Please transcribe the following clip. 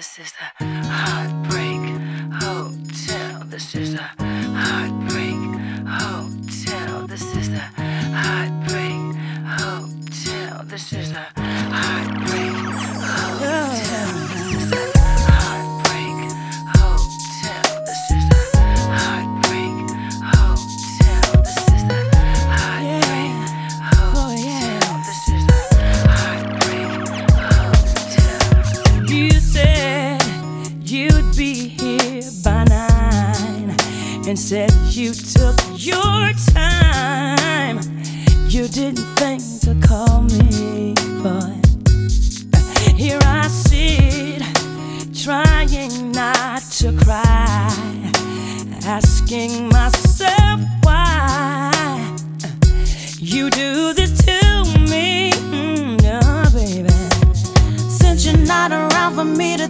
This is the Heartbreak Hotel. This is the Heartbreak Hotel. This is the Heartbreak Hotel. This is the Heartbreak Hotel. This is the Heartbreak Hotel. This is the Heartbreak Hotel. This is the Heartbreak Hotel. This is the Heartbreak Hotel. You said you'd be here by 9 and said you took your time. You didn't think to call me, but here I sit, trying not to cry, asking myself why you do this to me, oh baby. Since you're not around for me to